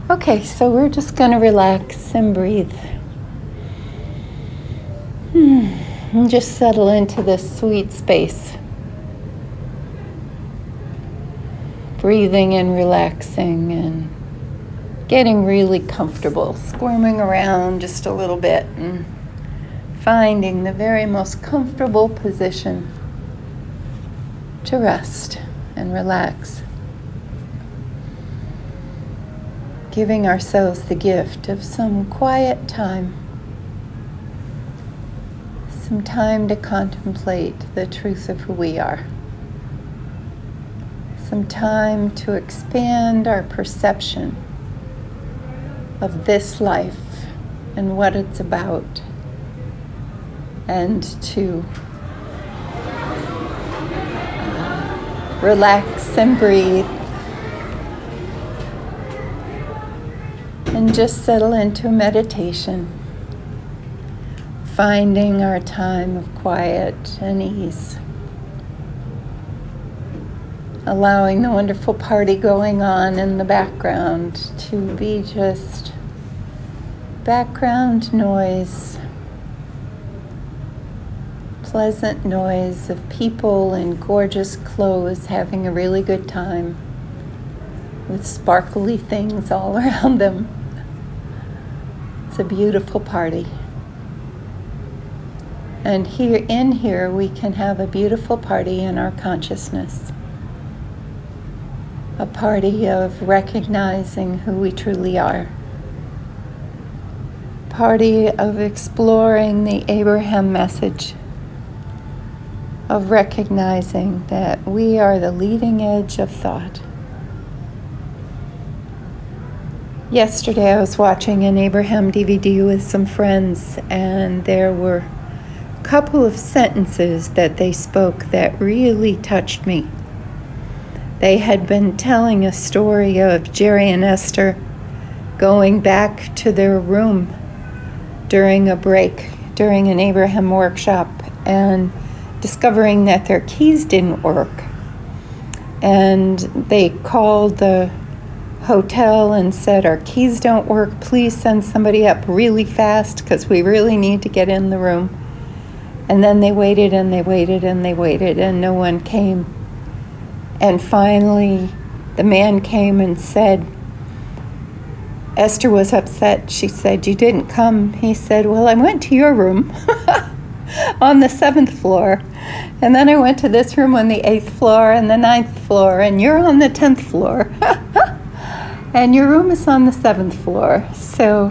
Okay, so we're just going to relax and breathe. And just settle into this sweet space. Breathing and relaxing and getting really comfortable, squirming around just a little bit and finding the very most comfortable position to rest and relax. Giving ourselves the gift of some quiet time, some time to contemplate the truth of who we are, some time to expand our perception of this life and what it's about, and to relax and breathe and just settle into meditation, finding our time of quiet and ease, allowing the wonderful party going on in the background to be just background noise, pleasant noise of people in gorgeous clothes having a really good time with sparkly things all around them. It's a beautiful party. And here we can have a beautiful party in our consciousness. A party of recognizing who we truly are. Party of exploring the Abraham message. Of recognizing that we are the leading edge of thought. Yesterday I was watching an Abraham DVD with some friends, and there were a couple of sentences that they spoke that really touched me. They had been telling a story of Jerry and Esther going back to their room during a break, during an Abraham workshop, and discovering that their keys didn't work. And they called the hotel and said, "Our keys don't work, please send somebody up really fast because we really need to get in the room." And then they waited and they waited and they waited and no one came. And finally the man came and said, Esther was upset. She said, "You didn't come." He said, "Well, I went to your room on the 7th floor, and then I went to this room on the 8th floor and the 9th floor, and you're on the 10th floor. And your room is on the 7th floor. So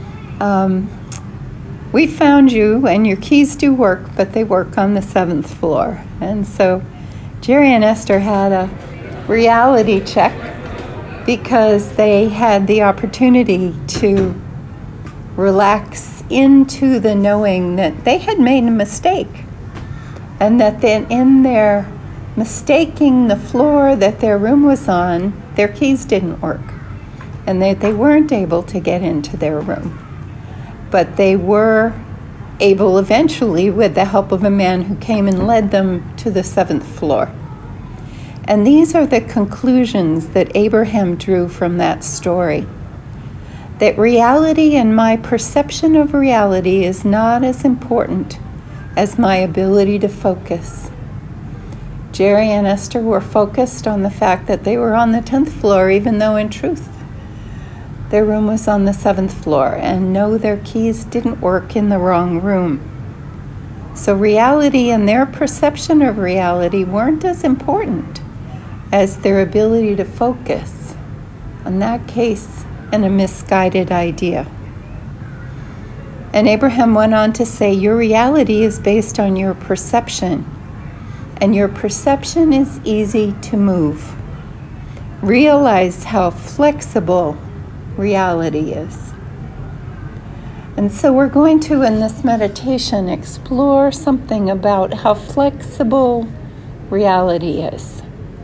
we found you, and your keys do work, but they work on the 7th floor." And so Jerry and Esther had a reality check because they had the opportunity to relax into the knowing that they had made a mistake, and that then in their mistaking the floor that their room was on, their keys didn't work, and they weren't able to get into their room. But they were able eventually, with the help of a man who came and led them to the 7th floor. And these are the conclusions that Abraham drew from that story. That reality and my perception of reality is not as important as my ability to focus. Jerry and Esther were focused on the fact that they were on the 10th floor, even though in truth their room was on the 7th floor, and no, their keys didn't work in the wrong room. So reality and their perception of reality weren't as important as their ability to focus, in that case, in a misguided idea. And Abraham went on to say, your reality is based on your perception, and your perception is easy to move. Realize how flexible reality is. And so we're going to, in this meditation, explore something about how flexible reality is.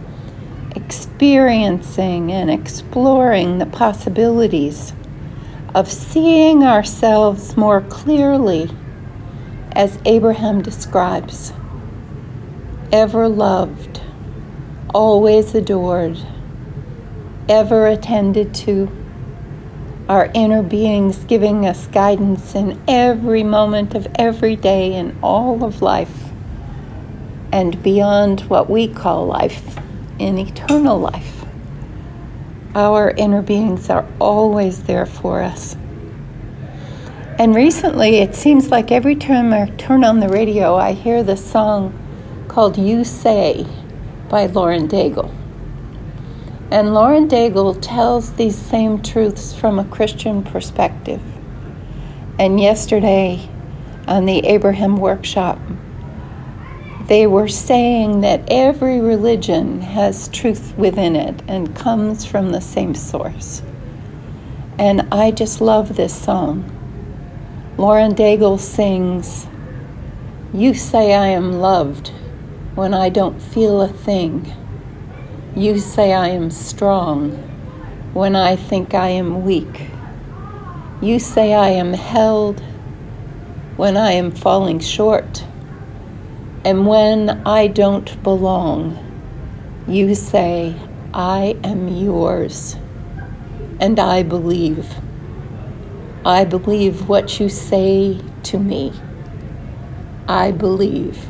Experiencing and exploring the possibilities of seeing ourselves more clearly as Abraham describes. Ever loved, always adored, ever attended to, our inner beings giving us guidance in every moment of every day in all of life, and beyond what we call life, in eternal life. Our inner beings are always there for us. And recently, it seems like every time I turn on the radio, I hear this song called You Say by Lauren Daigle. And Lauren Daigle tells these same truths from a Christian perspective. And yesterday, on the Abraham workshop, they were saying that every religion has truth within it and comes from the same source. And I just love this song. Lauren Daigle sings, "You say I am loved when I don't feel a thing. You say I am strong when I think I am weak. You say I am held when I am falling short. And when I don't belong, you say I am yours. And I believe. I believe what you say to me. I believe."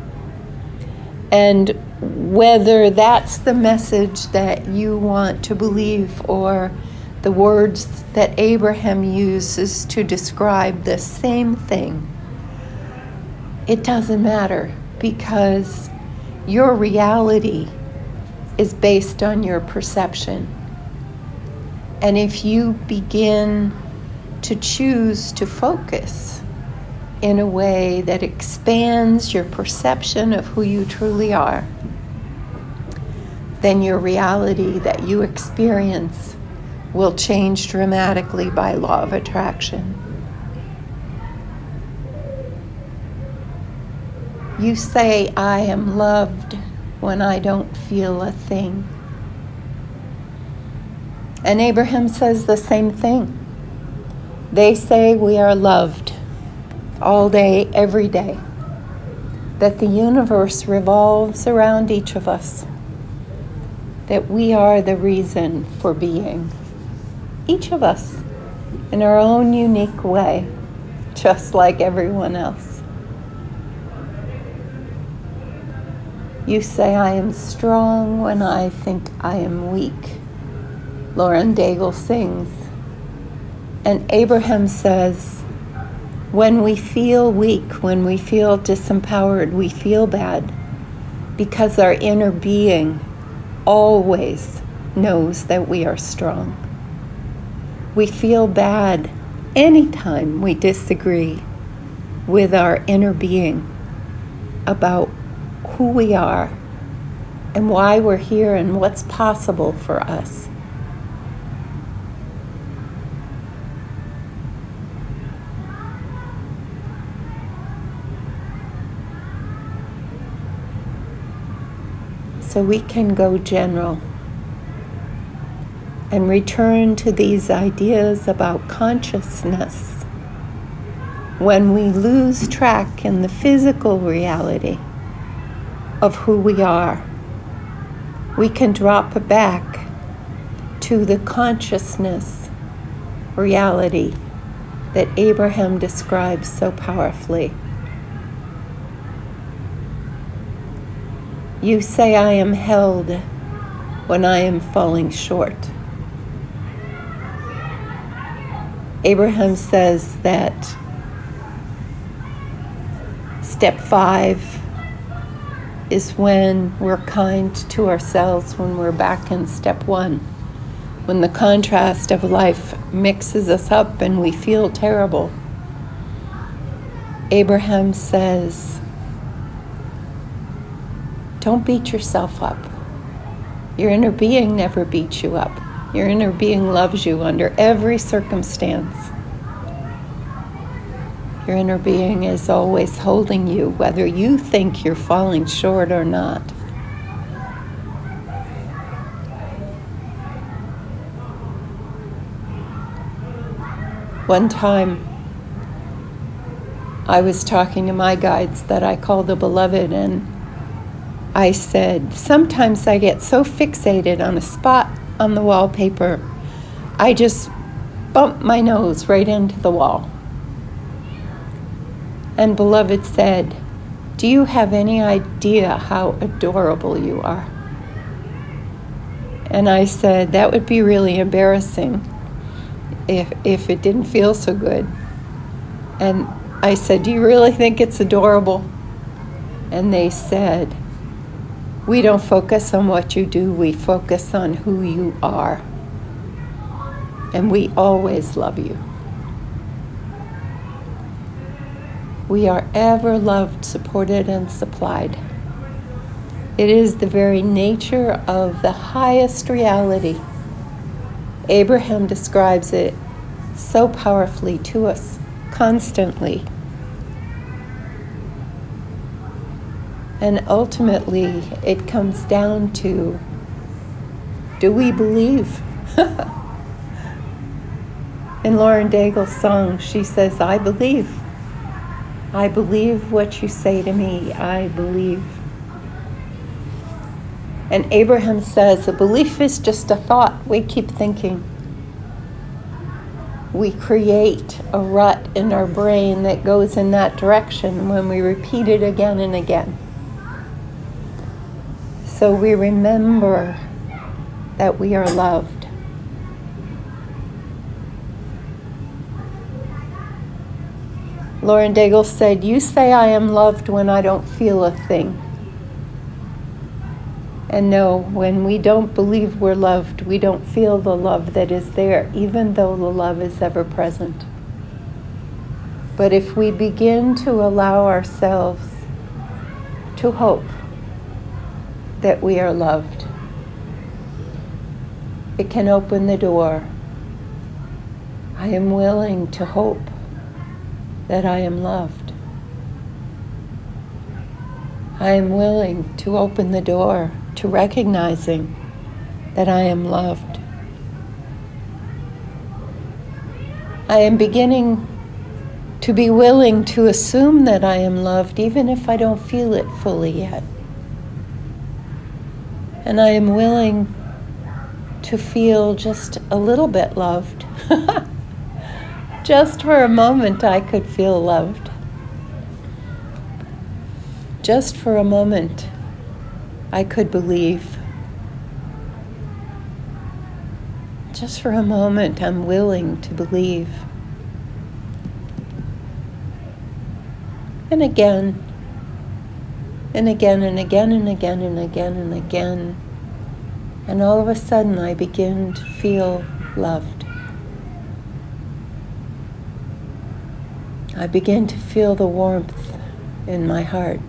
And whether that's the message that you want to believe or the words that Abraham uses to describe the same thing, it doesn't matter, because your reality is based on your perception. And if you begin to choose to focus in a way that expands your perception of who you truly are, then your reality that you experience will change dramatically by law of attraction. You say I am loved when I don't feel a thing. And Abraham says the same thing. They say we are loved all day, every day, that the universe revolves around each of us, that we are the reason for being, each of us in our own unique way, just like everyone else. You say I am strong when I think I am weak, Lauren Daigle sings. And Abraham says, when we feel weak, when we feel disempowered, we feel bad because our inner being always knows that we are strong. We feel bad anytime we disagree with our inner being about who we are and why we're here and what's possible for us. So we can go general and return to these ideas about consciousness when we lose track in the physical reality of who we are. We can drop back to the consciousness reality that Abraham describes so powerfully. You say I am held when I am falling short. Abraham says that step 5 is when we're kind to ourselves, when we're back in step 1, when the contrast of life mixes us up and we feel terrible. Abraham says, don't beat yourself up. Your inner being never beats you up. Your inner being loves you under every circumstance. Your inner being is always holding you, whether you think you're falling short or not. One time, I was talking to my guides that I call the beloved, and I said, sometimes I get so fixated on a spot on the wallpaper, I just bumped my nose right into the wall. And Beloved said, "Do you have any idea how adorable you are?" And I said, "That would be really embarrassing if it didn't feel so good." And I said, "Do you really think it's adorable?" And they said, "We don't focus on what you do, we focus on who you are. And we always love you. We are ever loved, supported, and supplied. It is the very nature of the highest reality." Abraham describes it so powerfully to us constantly. And ultimately, it comes down to, do we believe? In Lauren Daigle's song, she says, "I believe. I believe what you say to me. I believe." And Abraham says, a belief is just a thought we keep thinking. We create a rut in our brain that goes in that direction when we repeat it again and again. So we remember that we are loved. Lauren Daigle said, "You say I am loved when I don't feel a thing." And no, when we don't believe we're loved, we don't feel the love that is there, even though the love is ever present. But if we begin to allow ourselves to hope that we are loved, it can open the door. I am willing to hope that I am loved. I am willing to open the door to recognizing that I am loved. I am beginning to be willing to assume that I am loved, even if I don't feel it fully yet. And I am willing to feel just a little bit loved. Just for a moment, I could feel loved. Just for a moment, I could believe. Just for a moment, I'm willing to believe. And again, and again, and again, and again, and again, and again. And all of a sudden, I begin to feel loved. I begin to feel the warmth in my heart.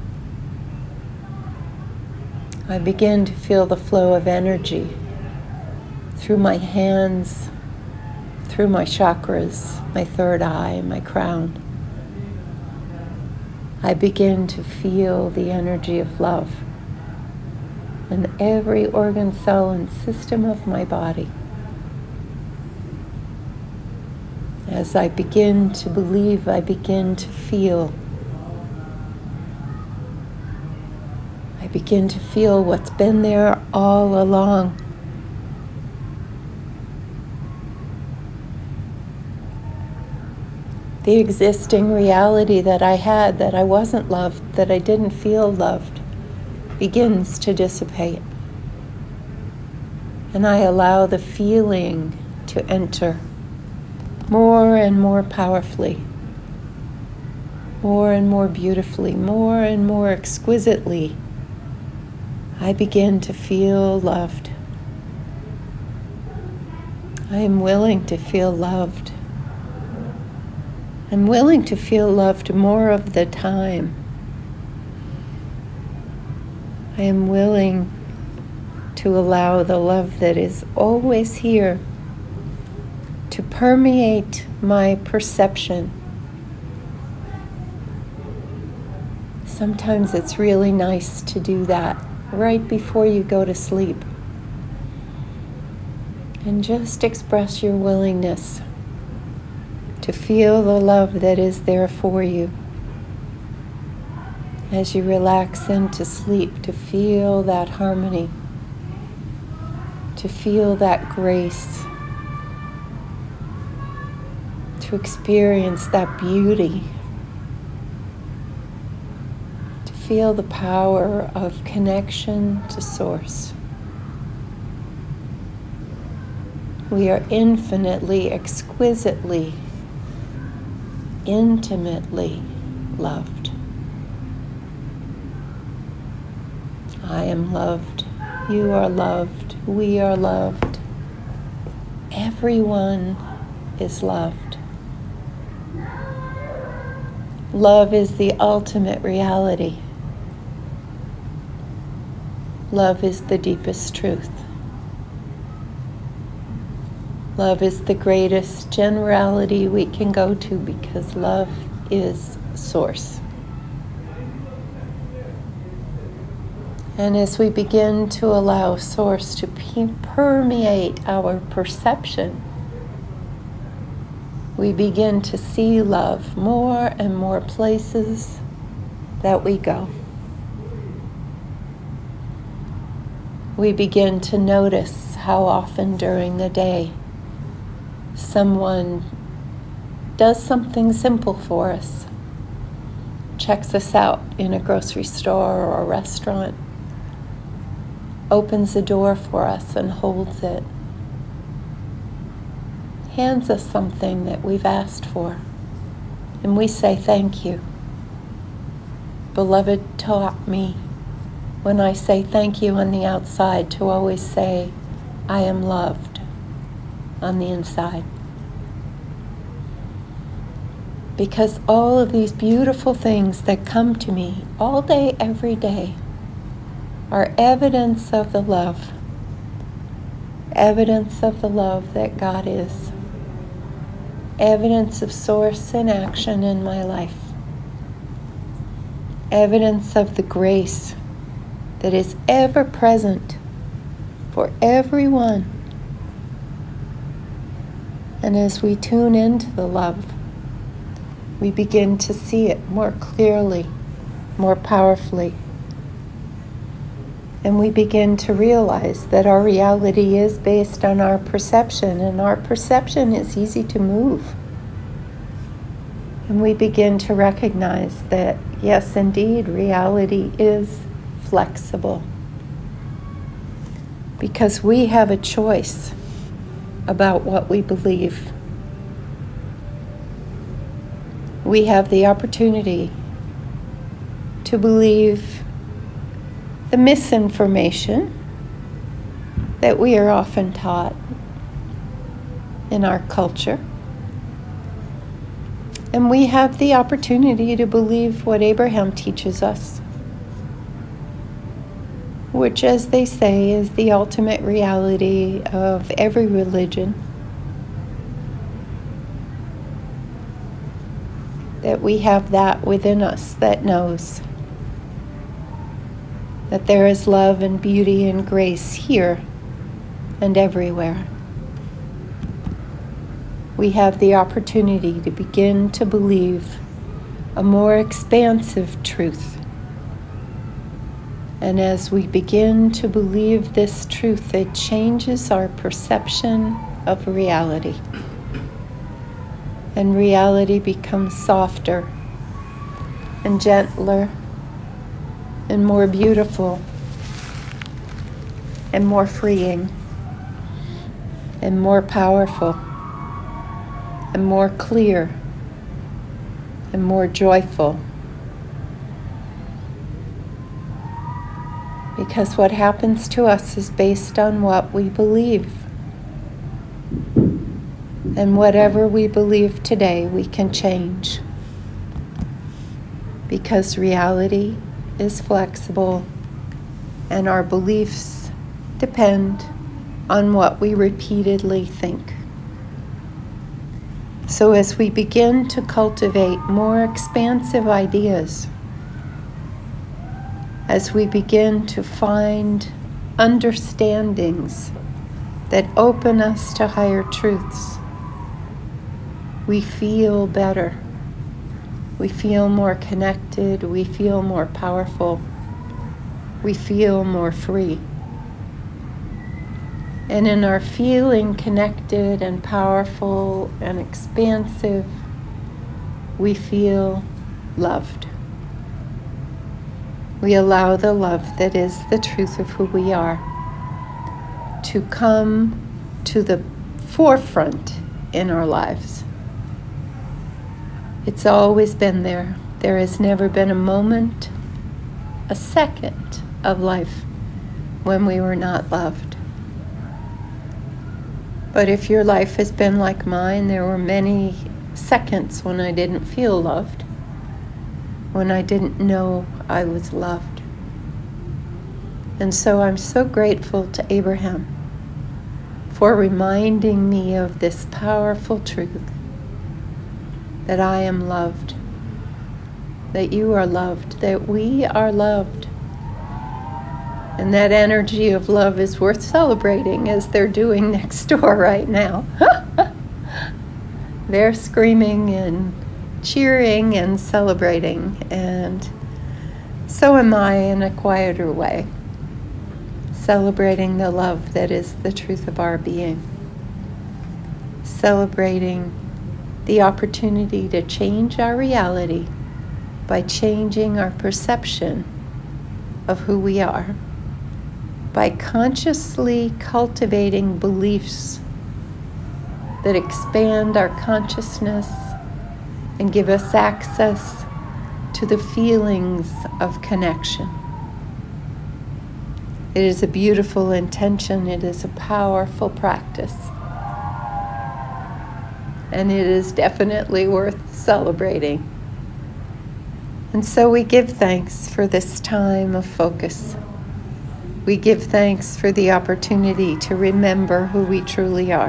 I begin to feel the flow of energy through my hands, through my chakras, my third eye, my crown. I begin to feel the energy of love in every organ, cell, and system of my body. As I begin to believe, I begin to feel. I begin to feel what's been there all along. The existing reality that I had, that I wasn't loved, that I didn't feel loved, begins to dissipate. And I allow the feeling to enter more and more powerfully, more and more beautifully, more and more exquisitely. I begin to feel loved. I am willing to feel loved. I'm willing to feel loved more of the time. I am willing to allow the love that is always here to permeate my perception. Sometimes it's really nice to do that right before you go to sleep. And just express your willingness to feel the love that is there for you. As you relax into sleep, to feel that harmony, to feel that grace, to experience that beauty, to feel the power of connection to Source. We are infinitely, exquisitely, intimately loved. I am loved. You are loved. We are loved. Everyone is loved. Love is the ultimate reality. Love is the deepest truth. Love is the greatest generality we can go to because love is Source. And as we begin to allow Source to permeate our perception, we begin to see love more and more places that we go. We begin to notice how often during the day someone does something simple for us, checks us out in a grocery store or a restaurant, opens the door for us and holds it, hands us something that we've asked for, and we say thank you. Beloved taught me when I say thank you on the outside to always say, I am loved on the inside. Because all of these beautiful things that come to me all day, every day, are evidence of the love that God is, evidence of Source in action in my life, evidence of the grace that is ever present for everyone. And as we tune into the love, we begin to see it more clearly, more powerfully. And we begin to realize that our reality is based on our perception, and our perception is easy to move. And we begin to recognize that, yes, indeed, reality is flexible. Because we have a choice about what we believe. We have the opportunity to believe the misinformation that we are often taught in our culture. And we have the opportunity to believe what Abraham teaches us, which, as they say, is the ultimate reality of every religion. That we have that within us that knows that there is love and beauty and grace here and everywhere. We have the opportunity to begin to believe a more expansive truth. And as we begin to believe this truth, it changes our perception of reality. And reality becomes softer and gentler and more beautiful and more freeing and more powerful and more clear and more joyful. Because what happens to us is based on what we believe. And whatever we believe today, we can change. Because reality is flexible, and our beliefs depend on what we repeatedly think. So as we begin to cultivate more expansive ideas, as we begin to find understandings that open us to higher truths, we feel better. We feel more connected. We feel more powerful. We feel more free. And in our feeling connected and powerful and expansive, we feel loved. We allow the love that is the truth of who we are to come to the forefront in our lives. It's always been there. There has never been a moment, a second of life when we were not loved. But if your life has been like mine, there were many seconds when I didn't feel loved, when I didn't know I was loved. And so I'm so grateful to Abraham for reminding me of this powerful truth, that I am loved, that you are loved, that we are loved. And that energy of love is worth celebrating, as they're doing next door right now. They're screaming and cheering and celebrating, and so am I in a quieter way, celebrating the love that is the truth of our being, celebrating the opportunity to change our reality by changing our perception of who we are, by consciously cultivating beliefs that expand our consciousness and give us access to the feelings of connection. It is a beautiful intention. It is a powerful practice. And it is definitely worth celebrating. And so we give thanks for this time of focus. We give thanks for the opportunity to remember who we truly are.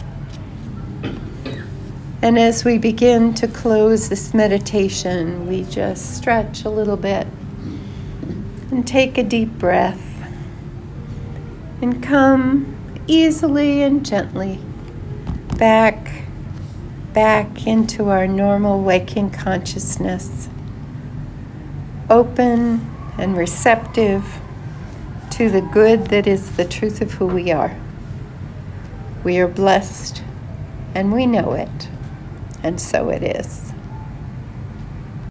And as we begin to close this meditation, we just stretch a little bit and take a deep breath and come easily and gently back into our normal waking consciousness, open and receptive to the good that is the truth of who we are. We are blessed, and we know it, and so it is.